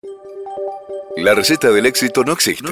La receta del éxito no existe.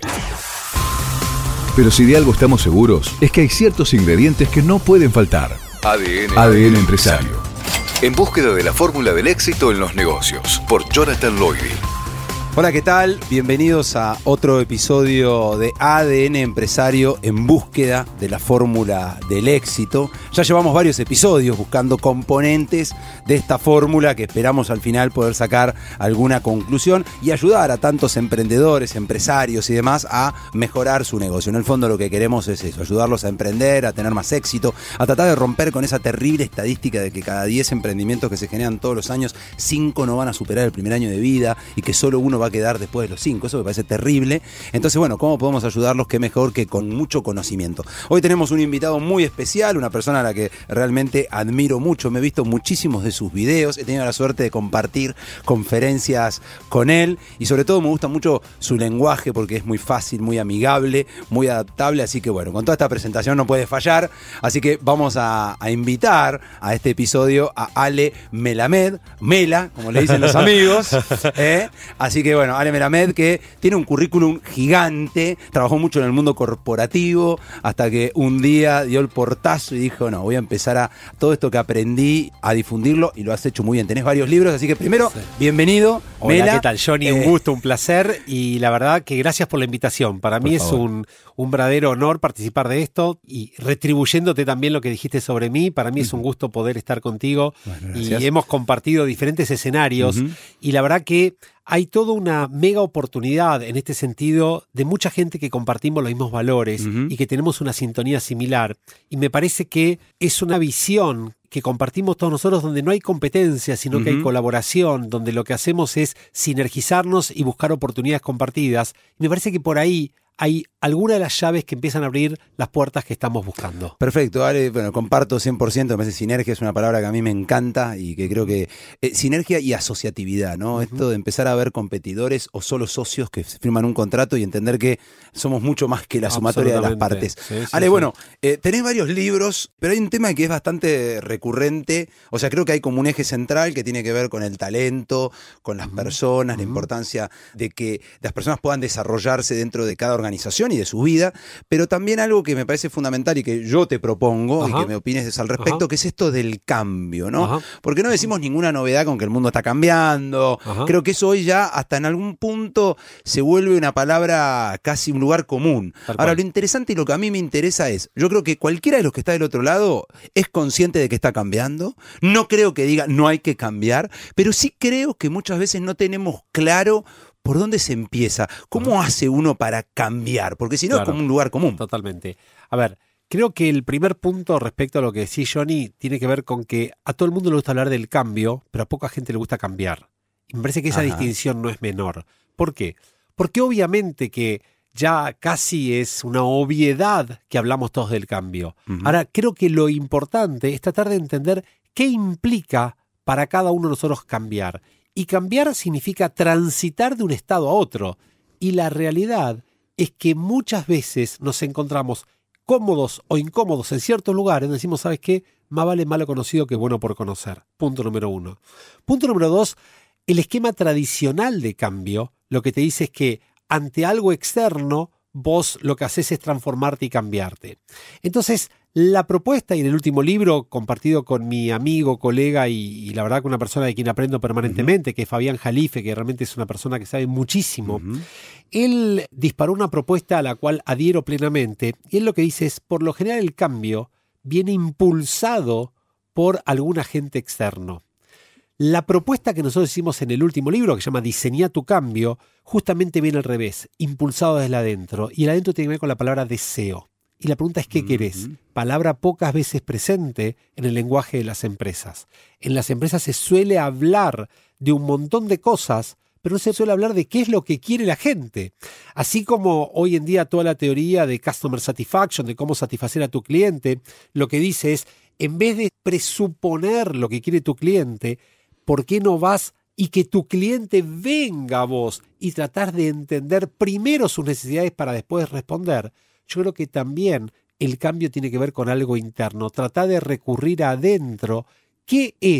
Pero si de algo estamos seguros, es que hay ciertos ingredientes que no pueden faltar. ADN Empresario. En búsqueda de la fórmula del éxito en los negocios, por Jonathan Loidy. Hola, ¿qué tal? Bienvenidos a otro episodio de ADN Empresario en búsqueda de la fórmula del éxito. Ya llevamos varios episodios buscando componentes de esta fórmula que esperamos al final poder sacar alguna conclusión y ayudar a tantos emprendedores, empresarios y demás a mejorar su negocio. En el fondo lo que queremos es eso, ayudarlos a emprender, a tener más éxito, a tratar de romper con esa terrible estadística de que cada 10 emprendimientos que se generan todos los años, 5 no van a superar el primer año de vida y que solo uno va a quedar después de los 5, eso me parece terrible. Entonces, bueno, ¿cómo podemos ayudarlos? Qué mejor que con mucho conocimiento. Hoy tenemos un invitado muy especial, una persona a la que realmente admiro mucho, me he visto muchísimos de sus videos, he tenido la suerte de compartir conferencias con él y sobre todo me gusta mucho su lenguaje porque es muy fácil, muy amigable, muy adaptable, así que bueno, con toda esta presentación no puede fallar, así que vamos a invitar a este episodio a Ale Melamed, Mela, como le dicen los amigos, así que bueno, Ale Melamed, que tiene un currículum gigante, trabajó mucho en el mundo corporativo, hasta que un día dio el portazo y dijo, no, voy a empezar a todo esto que aprendí a difundirlo y lo has hecho muy bien. Tenés varios libros, así que primero, bienvenido, Hola, Mela. ¿Qué tal, Johnny? Un gusto, un placer y la verdad que gracias por la invitación. Para mí es un verdadero honor participar de esto y retribuyéndote también lo que dijiste sobre mí, para mí es un gusto poder estar contigo. Bueno, y hemos compartido diferentes escenarios y la verdad que hay toda una mega oportunidad en este sentido de mucha gente que compartimos los mismos valores y que tenemos una sintonía similar. Y me parece que es una visión que compartimos todos nosotros donde no hay competencia, sino que hay colaboración, donde lo que hacemos es sinergizarnos y buscar oportunidades compartidas. Y me parece que por ahí hay alguna de las llaves que empiezan a abrir las puertas que estamos buscando. Perfecto, Ale, bueno, comparto 100%, me parece sinergia es una palabra que a mí me encanta y que creo que sinergia y asociatividad, ¿no? Esto de empezar a ver competidores o solo socios que firman un contrato y entender que somos mucho más que la sumatoria de las partes. Sí, Ale, bueno, tenés varios libros, pero hay un tema que es bastante recurrente, o sea, creo que hay como un eje central que tiene que ver con el talento, con las personas, la importancia de que las personas puedan desarrollarse dentro de cada organización y de su vida, pero también algo que me parece fundamental y que yo te propongo y que me opines al respecto, que es esto del cambio, ¿no? Porque no decimos ninguna novedad con que el mundo está cambiando. Creo que eso hoy ya hasta en algún punto se vuelve una palabra casi un lugar común. Ahora, lo interesante y lo que a mí me interesa es, yo creo que cualquiera de los que está del otro lado es consciente de que está cambiando. No creo que diga no hay que cambiar, pero sí creo que muchas veces no tenemos claro ¿por dónde se empieza? ¿Cómo hace uno para cambiar? Porque si no es como un lugar común. Totalmente. A ver, creo que el primer punto respecto a lo que decís, Johnny, tiene que ver con que a todo el mundo le gusta hablar del cambio, pero a poca gente le gusta cambiar. Y me parece que esa distinción no es menor. ¿Por qué? Porque obviamente que ya casi es una obviedad que hablamos todos del cambio. Ahora, creo que lo importante es tratar de entender qué implica para cada uno de nosotros cambiar. Y cambiar significa transitar de un estado a otro. Y la realidad es que muchas veces nos encontramos cómodos o incómodos en ciertos lugares. Decimos, ¿sabes qué? Más vale malo conocido que bueno por conocer. Punto número 1. Punto número 2, el esquema tradicional de cambio lo que te dice es que ante algo externo vos lo que haces es transformarte y cambiarte. Entonces, la propuesta, y en el último libro compartido con mi amigo, colega y la verdad que una persona de quien aprendo permanentemente, que es Fabián Jalife, que realmente es una persona que sabe muchísimo, él disparó una propuesta a la cual adhiero plenamente, y él lo que dice es, por lo general el cambio viene impulsado por algún agente externo. La propuesta que nosotros hicimos en el último libro, que se llama Diseñá tu cambio, justamente viene al revés, impulsado desde adentro, y el adentro tiene que ver con la palabra deseo. Y la pregunta es, ¿qué querés? Palabra pocas veces presente en el lenguaje de las empresas. En las empresas se suele hablar de un montón de cosas, pero no se suele hablar de qué es lo que quiere la gente. Así como hoy en día toda la teoría de Customer Satisfaction, de cómo satisfacer a tu cliente, lo que dice es, en vez de presuponer lo que quiere tu cliente, ¿por qué no vas y que tu cliente venga a vos y tratar de entender primero sus necesidades para después responder? Yo creo que también el cambio tiene que ver con algo interno. Trata de recurrir adentro. ¿Qué es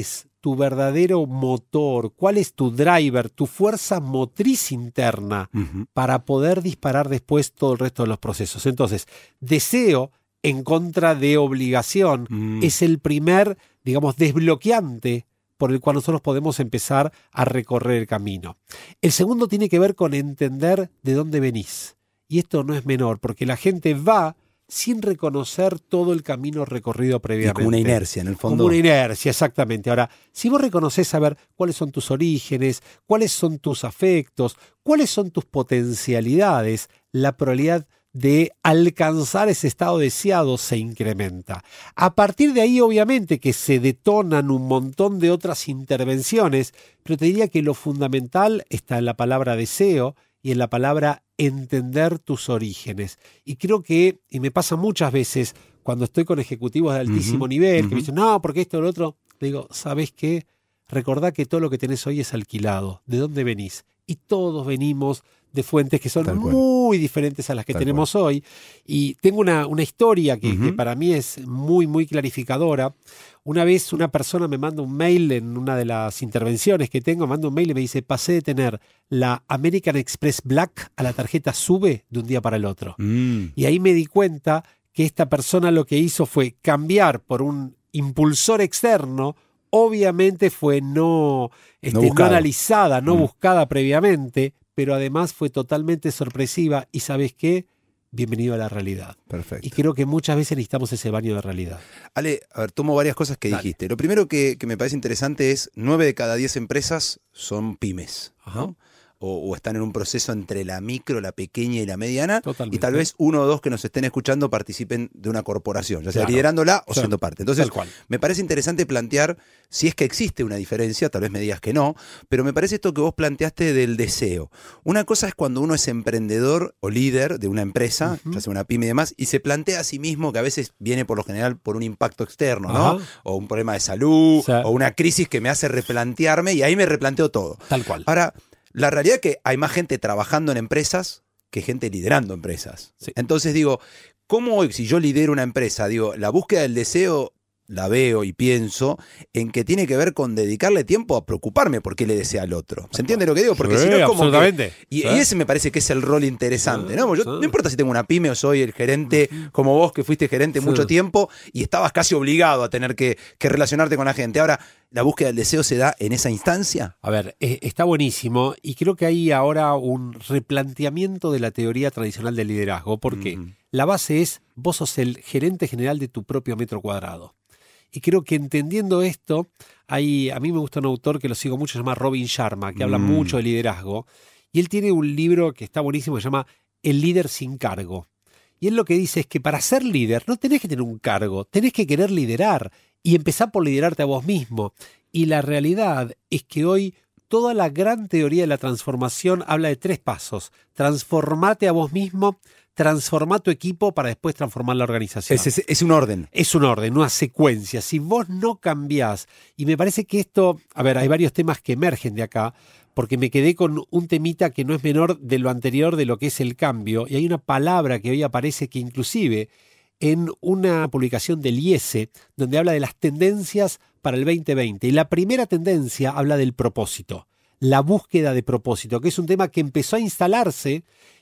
tu verdadero motor, cuál es tu driver, tu fuerza motriz interna para poder disparar después todo el resto de los procesos. Entonces, deseo en contra de obligación es el primer, digamos, desbloqueante por el cual nosotros podemos empezar a recorrer el camino. El segundo tiene que ver con entender de dónde venís. Y esto no es menor, porque la gente va sin reconocer todo el camino recorrido previamente. Como una inercia, en el fondo. Como una inercia, exactamente. Ahora, si vos reconoces saber cuáles son tus orígenes, cuáles son tus afectos, cuáles son tus potencialidades, la probabilidad de alcanzar ese estado deseado se incrementa. A partir de ahí, obviamente, que se detonan un montón de otras intervenciones, pero te diría que lo fundamental está en la palabra deseo y en la palabra entender tus orígenes. Y creo que, y me pasa muchas veces cuando estoy con ejecutivos de altísimo nivel, que me dicen, no, porque esto o lo otro, le digo, ¿sabés qué? Recordá que todo lo que tenés hoy es alquilado. ¿De dónde venís? Y todos venimos de fuentes que son muy diferentes a las que tenemos hoy. Y tengo una historia que para mí es muy, muy clarificadora. Una vez una persona me manda un mail en una de las intervenciones que tengo, me manda un mail y me dice, pasé de tener la American Express Black a la tarjeta SUBE de un día para el otro. Y ahí me di cuenta que esta persona lo que hizo fue cambiar por un impulsor externo. Obviamente fue no analizada, no buscada previamente, pero además fue totalmente sorpresiva. ¿Y sabes qué? Bienvenido a la realidad. Perfecto. Y creo que muchas veces necesitamos ese baño de realidad. Ale, a ver, tomo varias cosas que dijiste. Lo primero que me parece interesante es 9 de cada 10 empresas son pymes, ¿no? O están en un proceso entre la micro, la pequeña y la mediana. Totalmente. Y tal vez 1 o 2 que nos estén escuchando participen de una corporación, ya sea liderándola o siendo parte. Entonces, me parece interesante plantear si es que existe una diferencia, tal vez me digas que no, pero me parece esto que vos planteaste del deseo. Una cosa es cuando uno es emprendedor o líder de una empresa, ya sea una pyme y demás, y se plantea a sí mismo, que a veces viene por lo general por un impacto externo, ¿no? O un problema de salud, o una crisis que me hace replantearme, y ahí me replanteo todo. Tal cual. Ahora, la realidad es que hay más gente trabajando en empresas que gente liderando empresas. Sí. Entonces digo, ¿cómo hoy, si yo lidero una empresa, digo, la búsqueda del deseo la veo y pienso en que tiene que ver con dedicarle tiempo a preocuparme por qué le desea al otro? ¿Se entiende lo que digo? Porque si no es como absolutamente. Y ese me parece que es el rol interesante, ¿no? Yo, no importa si tengo una pyme o soy el gerente como vos, que fuiste gerente mucho tiempo y estabas casi obligado a tener que relacionarte con la gente. Ahora, ¿la búsqueda del deseo se da en esa instancia? A ver, está buenísimo y creo que hay ahora un replanteamiento de la teoría tradicional del liderazgo, porque la base es, vos sos el gerente general de tu propio metro cuadrado. Y creo que entendiendo esto, a mí me gusta un autor que lo sigo mucho, se llama Robin Sharma, que habla mucho de liderazgo. Y él tiene un libro que está buenísimo, que se llama El líder sin cargo. Y él lo que dice es que para ser líder no tenés que tener un cargo, tenés que querer liderar y empezar por liderarte a vos mismo. Y la realidad es que hoy toda la gran teoría de la transformación habla de 3 pasos. Transformate a vos mismo, transformar tu equipo para después transformar la organización. Es un orden. Es un orden, una secuencia. Si vos no cambiás, y me parece que esto, a ver, hay varios temas que emergen de acá, porque me quedé con un temita que no es menor de lo anterior, de lo que es el cambio, y hay una palabra que hoy aparece que inclusive en una publicación del IESE, donde habla de las tendencias para el 2020, y la primera tendencia habla del propósito, la búsqueda de propósito, que es un tema que empezó a instalarse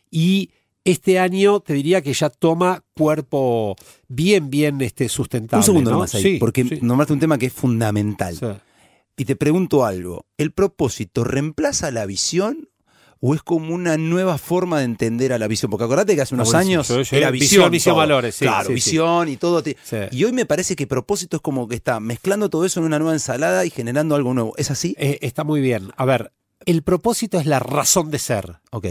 y este año te diría que ya toma cuerpo bien sustentable. Un segundo ¿no? nomás ahí, porque nombraste un tema que es fundamental. Sí. Y te pregunto algo, ¿el propósito reemplaza la visión o es como una nueva forma de entender a la visión? Porque acordate que hace unos años era visión, valores. Claro, visión y todo. Sí. Y hoy me parece que propósito es como que está mezclando todo eso en una nueva ensalada y generando algo nuevo. ¿Es así? Está muy bien. A ver, el propósito es la razón de ser. Ok.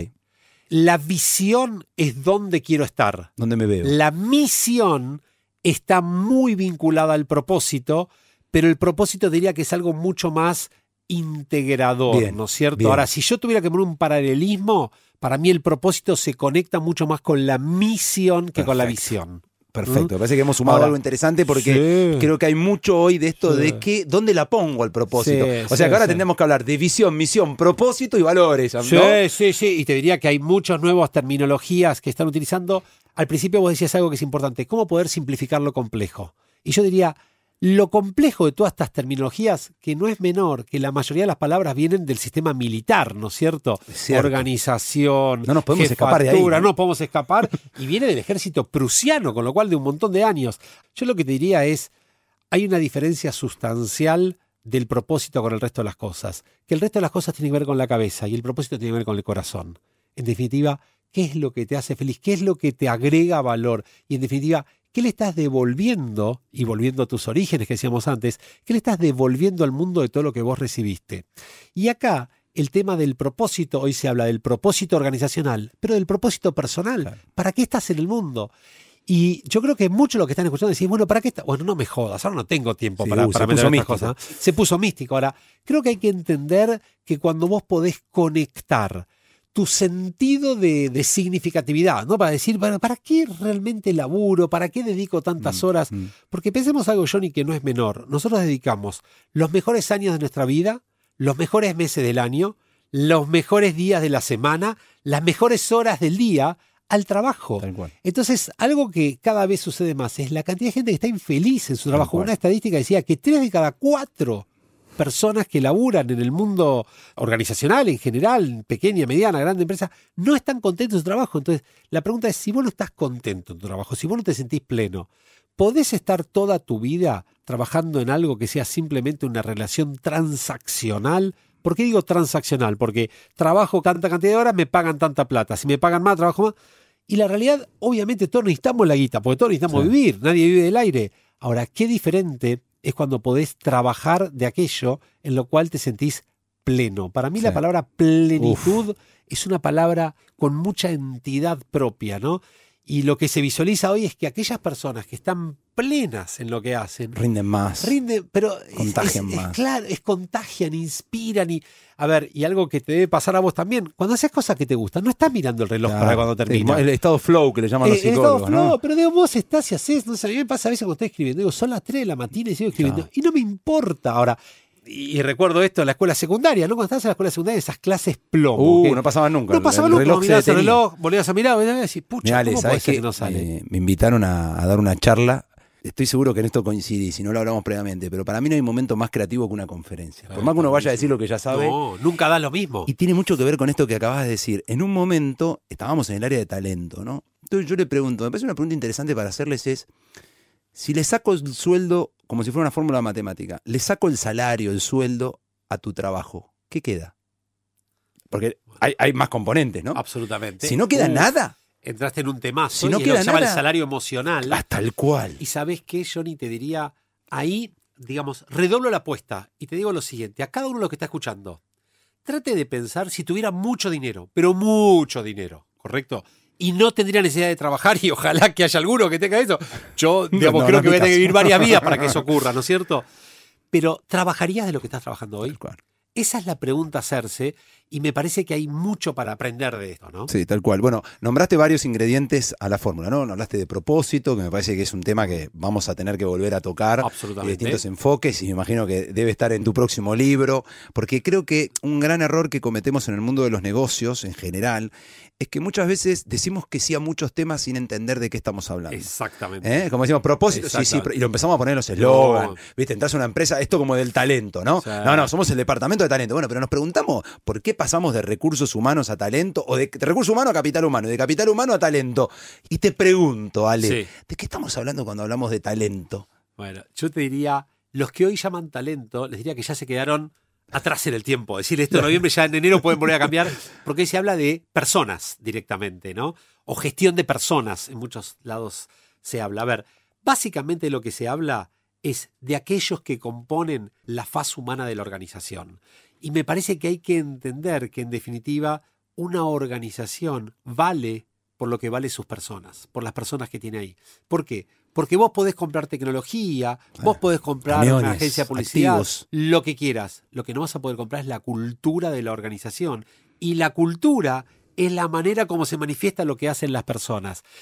La visión es dónde quiero estar. ¿Dónde me veo? La misión está muy vinculada al propósito, pero el propósito diría que es algo mucho más integrador, bien, ¿no es cierto? Bien. Ahora, si yo tuviera que poner un paralelismo, para mí el propósito se conecta mucho más con la misión que con la visión. Perfecto, me parece que hemos sumado algo interesante porque creo que hay mucho hoy de esto de dónde la pongo al propósito. O sea que ahora tendremos que hablar de visión, misión, propósito y valores, ¿no? Sí, y te diría que hay muchas nuevas terminologías que están utilizando. Al principio vos decías algo que es importante, ¿cómo poder simplificar lo complejo? Y yo diría, lo complejo de todas estas terminologías, que no es menor, que la mayoría de las palabras vienen del sistema militar, ¿no es cierto? Organización, no nos podemos escapar de ahí, no podemos escapar, y viene del ejército prusiano, con lo cual de un montón de años. Yo lo que te diría es, hay una diferencia sustancial del propósito con el resto de las cosas, que el resto de las cosas tiene que ver con la cabeza y el propósito tiene que ver con el corazón. En definitiva, ¿qué es lo que te hace feliz? ¿Qué es lo que te agrega valor? Y en definitiva, ¿qué le estás devolviendo? Y volviendo a tus orígenes que decíamos antes, ¿qué le estás devolviendo al mundo de todo lo que vos recibiste? Y acá, el tema del propósito, hoy se habla del propósito organizacional, pero del propósito personal. Claro. ¿Para qué estás en el mundo? Y yo creo que muchos lo que están escuchando decís, bueno, ¿para qué estás? Bueno, no me jodas, ahora no tengo tiempo para meter estas cosas. Se puso místico. Ahora, creo que hay que entender que cuando vos podés conectar tu sentido de significatividad, ¿no? Para decir, ¿para qué realmente laburo? ¿Para qué dedico tantas horas? Porque pensemos algo, Johnny, que no es menor. Nosotros dedicamos los mejores años de nuestra vida, los mejores meses del año, los mejores días de la semana, las mejores horas del día al trabajo. Entonces, algo que cada vez sucede más es la cantidad de gente que está infeliz en su trabajo. Una estadística decía que 3 de cada 4 personas que laburan en el mundo organizacional en general, pequeña, mediana, grande empresa, no están contentos en su trabajo. Entonces, la pregunta es, si vos no estás contento en tu trabajo, si vos no te sentís pleno, ¿podés estar toda tu vida trabajando en algo que sea simplemente una relación transaccional? ¿Por qué digo transaccional? Porque trabajo tanta cantidad de horas, me pagan tanta plata. Si me pagan más, trabajo más. Y la realidad, obviamente, todos necesitamos la guita, porque todos necesitamos vivir. Nadie vive del aire. Ahora, qué diferente es cuando podés trabajar de aquello en lo cual te sentís pleno. Para mí la palabra plenitud es una palabra con mucha entidad propia, ¿no? Y lo que se visualiza hoy es que aquellas personas que están plenas en lo que hacen rinden más, pero contagian más. Claro, contagian, inspiran y algo que te debe pasar a vos también. Cuando haces cosas que te gustan, no estás mirando el reloj para cuando termina. El estado flow que le llaman los psicólogos. El estado flow, ¿no? Pero digo, vos estás y haces, no sé, a mí me pasa a veces cuando estoy escribiendo, digo, son las 3 de la mañana y sigo escribiendo y no me importa. Ahora, y recuerdo esto en la escuela secundaria, ¿no? Cuando estabas en la escuela secundaria, esas clases plomo. No pasaban nunca. No pasaban nunca. Mirabas el reloj, volvías a mirar y decís, pucha, ¿cómo puede ser que no sale? Me invitaron a dar una charla. Estoy seguro que en esto coincidí, si no lo hablamos previamente, pero para mí no hay momento más creativo que una conferencia. Por más que uno vaya a decir lo que ya sabe. No, nunca da lo mismo. Y tiene mucho que ver con esto que acabas de decir. En un momento estábamos en el área de talento, ¿no? Entonces yo le pregunto, me parece una pregunta interesante para hacerles es, si le saco el sueldo, como si fuera una fórmula matemática, le saco el salario, el sueldo a tu trabajo, ¿qué queda? Porque hay más componentes, ¿no? Absolutamente. Si no queda nada. Entraste en un temazo, si no queda se llama el salario emocional. Tal cual. Y ¿sabés qué, Johnny? Te diría, ahí, digamos, redoblo la apuesta y te digo lo siguiente, a cada uno de los que está escuchando, trate de pensar si tuviera mucho dinero, pero mucho dinero, ¿correcto? Y no tendría necesidad de trabajar y ojalá que haya alguno que tenga eso. Yo, digamos, creo que voy a tener que vivir varias vidas para que eso ocurra, ¿no es cierto? Pero, ¿trabajarías de lo que estás trabajando hoy? Claro. Esa es la pregunta a hacerse y me parece que hay mucho para aprender de esto, ¿no? Sí, tal cual. Bueno, nombraste varios ingredientes a la fórmula, ¿no? Hablaste de propósito, que me parece que es un tema que vamos a tener que volver a tocar. Absolutamente. Distintos enfoques y me imagino que debe estar en tu próximo libro, porque creo que un gran error que cometemos en el mundo de los negocios en general es que muchas veces decimos que sí a muchos temas sin entender de qué estamos hablando. Exactamente. Como decimos, propósito, sí, y lo empezamos a poner en los eslogans. No. ¿Viste? Entras a una empresa, esto como del talento, ¿no? Sí. No, somos el departamento de talento. Bueno, pero nos preguntamos, ¿por qué pasamos de recursos humanos a talento? O de recursos humanos a capital humano, de capital humano a talento. Y te pregunto, Ale, ¿de qué estamos hablando cuando hablamos de talento? Bueno, yo te diría, los que hoy llaman talento, les diría que ya se quedaron atrás en el tiempo. Es decir, esto en noviembre, ya en enero pueden volver a cambiar, porque hoy se habla de personas directamente, ¿no? O gestión de personas, en muchos lados se habla. A ver, básicamente lo que se habla es de aquellos que componen la faz humana de la organización. Y me parece que hay que entender que, en definitiva, una organización vale por lo que vale sus personas, por las personas que tiene ahí. ¿Por qué? Porque vos podés comprar tecnología, vos podés comprar camiones, una agencia de publicidad, activos, lo que quieras. Lo que no vas a poder comprar es la cultura de la organización. Y la cultura es la manera como se manifiesta lo que hacen las personas.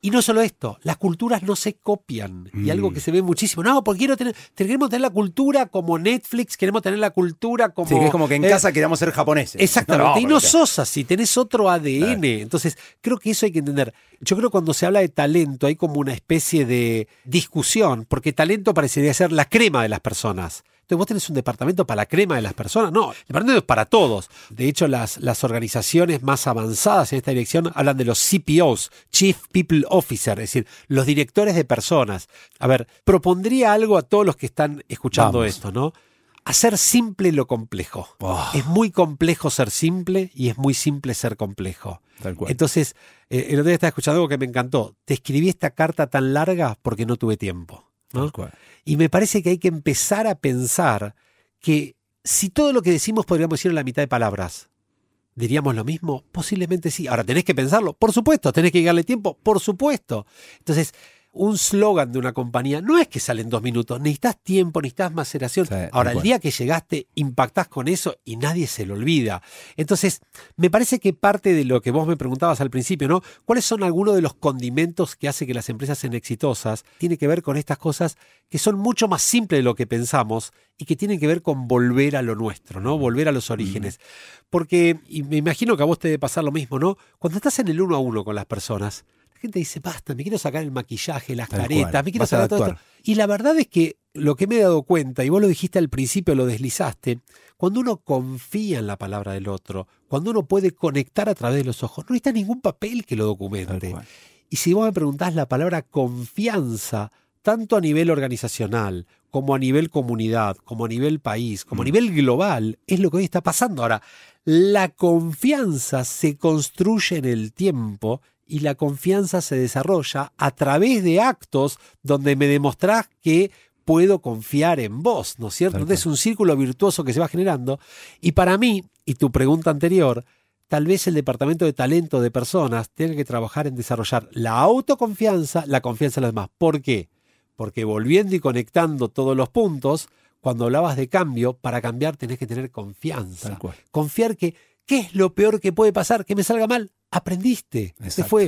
Y no solo esto, las culturas no se copian. Y algo que se ve muchísimo. No, porque queremos tener la cultura como Netflix, queremos tener la cultura como... Sí, que es como que en casa queramos ser japoneses. Exactamente. Y no sos así, tenés otro ADN. Claro. Entonces, creo que eso hay que entender. Yo creo que cuando se habla de talento hay como una especie de discusión, porque talento parecería ser la crema de las personas. Entonces, ¿vos tenés un departamento para la crema de las personas? No, el departamento es para todos. De hecho, las organizaciones más avanzadas en esta dirección hablan de los CPOs, Chief People Officer, es decir, los directores de personas. A ver, propondría algo a todos los que están escuchando esto, ¿no? Hacer simple lo complejo. Es muy complejo ser simple y es muy simple ser complejo. Tal cual. Entonces, el otro día estaba escuchando algo que me encantó. Te escribí esta carta tan larga porque no tuve tiempo, ¿no? Y me parece que hay que empezar a pensar que si todo lo que decimos podríamos decir en la mitad de palabras, ¿diríamos lo mismo? Posiblemente sí. Ahora, ¿tenés que pensarlo? Por supuesto. ¿Tenés que darle tiempo? Por supuesto. Entonces, un slogan de una compañía no es que sale en 2 minutos. Necesitas tiempo, necesitas maceración. Sí, ahora, el día que llegaste, impactás con eso y nadie se lo olvida. Entonces, me parece que parte de lo que vos me preguntabas al principio, ¿no? ¿Cuáles son algunos de los condimentos que hace que las empresas sean exitosas? Tiene que ver con estas cosas que son mucho más simples de lo que pensamos y que tienen que ver con volver a lo nuestro, ¿no? Volver a los orígenes. Porque, y me imagino que a vos te debe pasar lo mismo, ¿no? Cuando estás en el 1 a 1 con las personas, la gente dice, basta, me quiero sacar el maquillaje, las caretas, me quiero sacar todo esto. Y la verdad es que lo que me he dado cuenta, y vos lo dijiste al principio, lo deslizaste, cuando uno confía en la palabra del otro, cuando uno puede conectar a través de los ojos, no necesita ningún papel que lo documente. Y si vos me preguntás la palabra confianza, tanto a nivel organizacional, como a nivel comunidad, como a nivel país, como a nivel global, es lo que hoy está pasando. Ahora, la confianza se construye en el tiempo y la confianza se desarrolla a través de actos donde me demostrás que puedo confiar en vos, ¿no es cierto? Entonces es un círculo virtuoso que se va generando. Y para mí, y tu pregunta anterior, tal vez el departamento de talento de personas tenga que trabajar en desarrollar la autoconfianza, la confianza en los demás. ¿Por qué? Porque volviendo y conectando todos los puntos, cuando hablabas de cambio, para cambiar tenés que tener confianza. Confiar que, ¿qué es lo peor que puede pasar? ¿Que me salga mal? Aprendiste.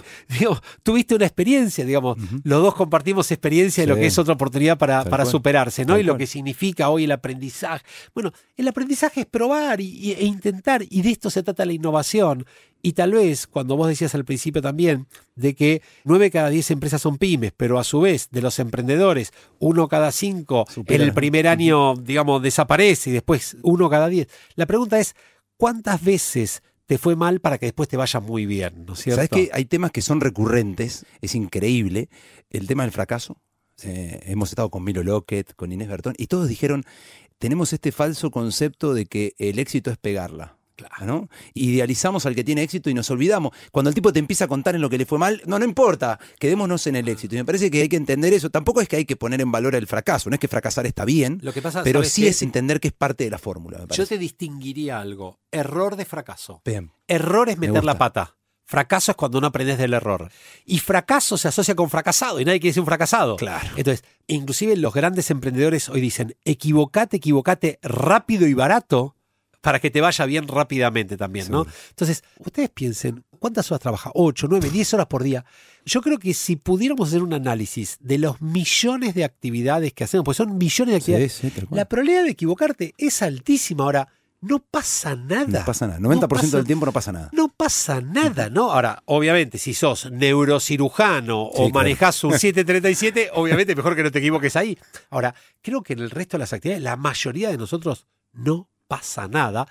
Tuviste una experiencia, digamos. Los dos compartimos experiencia de lo que es otra oportunidad para superarse, ¿no? Y lo que significa hoy el aprendizaje. Bueno, el aprendizaje es probar e intentar, y de esto se trata la innovación. Y tal vez, cuando vos decías al principio también, de que 9 cada 10 empresas son pymes, pero a su vez, de los emprendedores, 1 cada 5 en el primer año, digamos, desaparece y después 1 cada 10. La pregunta es, ¿cuántas veces te fue mal para que después te vaya muy bien, ¿no es cierto? ¿Sabes que hay temas que son recurrentes? Es increíble. El tema del fracaso. Hemos estado con Milo Lockett, con Inés Bertón, y todos dijeron, tenemos este falso concepto de que el éxito es pegarla. Claro, ¿no? Idealizamos al que tiene éxito y nos olvidamos. Cuando el tipo te empieza a contar en lo que le fue mal, no importa, quedémonos en el éxito. Y me parece que hay que entender eso. Tampoco es que hay que poner en valor el fracaso, no es que fracasar está bien, lo que pasa, pero sí es entender que es parte de la fórmula. Yo te distinguiría algo. Error de fracaso. Bien. Error es meter la pata. Fracaso es cuando no aprendes del error. Y fracaso se asocia con fracasado y nadie quiere ser un fracasado. Claro. Entonces, inclusive los grandes emprendedores hoy dicen, equivocate rápido y barato, para que te vaya bien rápidamente también, ¿no? Entonces, ustedes piensen, ¿cuántas horas trabaja? 8, 9, 10 horas por día. Yo creo que si pudiéramos hacer un análisis de los millones de actividades que hacemos, pues son millones de actividades, la probabilidad de equivocarte es altísima. Ahora, no pasa nada. No pasa nada. 90% del tiempo no pasa nada. No pasa nada, ¿no? Ahora, obviamente, si sos neurocirujano o manejás un 737, obviamente mejor que no te equivoques ahí. Ahora, creo que en el resto de las actividades, la mayoría de nosotros no pasa nada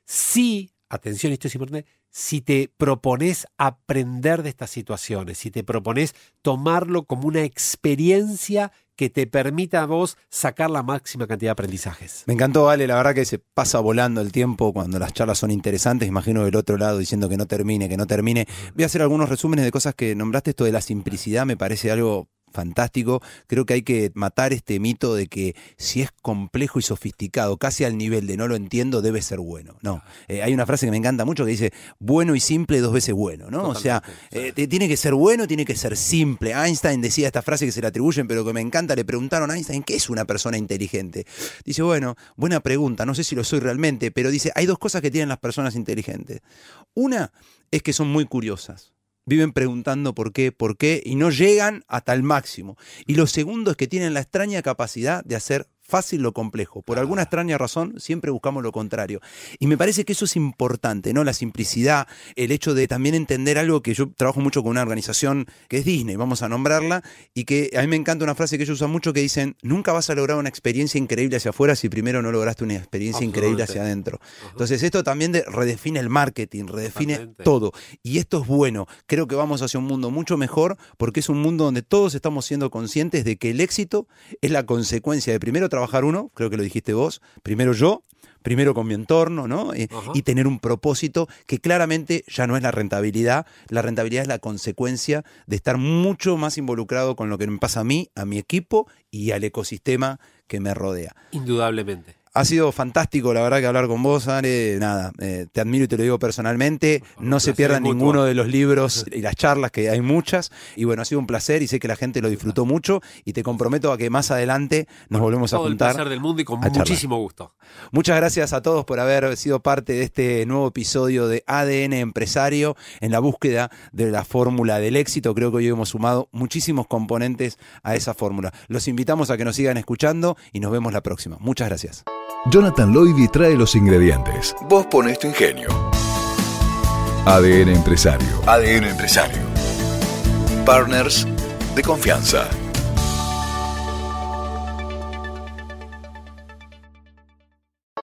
si, atención, esto es importante, si te propones aprender de estas situaciones, si te propones tomarlo como una experiencia que te permita a vos sacar la máxima cantidad de aprendizajes. Me encantó, Ale, la verdad que se pasa volando el tiempo cuando las charlas son interesantes. Imagino del otro lado diciendo que no termine. Voy a hacer algunos resúmenes de cosas que nombraste. Esto de la simplicidad me parece algo fantástico. Creo que hay que matar este mito de que si es complejo y sofisticado, casi al nivel de no lo entiendo, debe ser bueno. No, hay una frase que me encanta mucho que dice, bueno y simple 2 veces bueno, ¿no? Totalmente, o sea, tiene que ser bueno, tiene que ser simple. Einstein decía esta frase que se le atribuyen, pero que me encanta. Le preguntaron a Einstein, ¿qué es una persona inteligente? Dice, bueno, buena pregunta, no sé si lo soy realmente, pero dice, hay 2 cosas que tienen las personas inteligentes. Una es que son muy curiosas. viven preguntando por qué, y no llegan hasta el máximo. Y lo segundo es que tienen la extraña capacidad de hacer fácil lo complejo. Por alguna extraña razón, siempre buscamos lo contrario. Y me parece que eso es importante, ¿no? La simplicidad, el hecho de también entender algo que yo trabajo mucho con una organización que es Disney, vamos a nombrarla, y que a mí me encanta una frase que ellos usan mucho que dicen, nunca vas a lograr una experiencia increíble hacia afuera si primero no lograste una experiencia increíble hacia adentro. Entonces esto también redefine el marketing, redefine todo. Y esto es bueno. Creo que vamos hacia un mundo mucho mejor porque es un mundo donde todos estamos siendo conscientes de que el éxito es la consecuencia de primero trabajar uno, creo que lo dijiste vos, primero yo, primero con mi entorno, ¿no? Y tener un propósito que claramente ya no es la rentabilidad es la consecuencia de estar mucho más involucrado con lo que me pasa a mí, a mi equipo y al ecosistema que me rodea. Indudablemente. Ha sido fantástico, la verdad, que hablar con vos, Ale. Nada, te admiro y te lo digo personalmente. No se pierdan ninguno de los libros y las charlas, que hay muchas. Y bueno, ha sido un placer y sé que la gente lo disfrutó mucho. Y te comprometo a que más adelante nos volvemos a juntar. Todo el placer del mundo y con muchísimo gusto. Muchas gracias a todos por haber sido parte de este nuevo episodio de ADN Empresario en la búsqueda de la fórmula del éxito. Creo que hoy hemos sumado muchísimos componentes a esa fórmula. Los invitamos a que nos sigan escuchando y nos vemos la próxima. Muchas gracias. Jonathan Loidy trae los ingredientes. Vos ponés tu ingenio. ADN Empresario. ADN Empresario. Partners de confianza.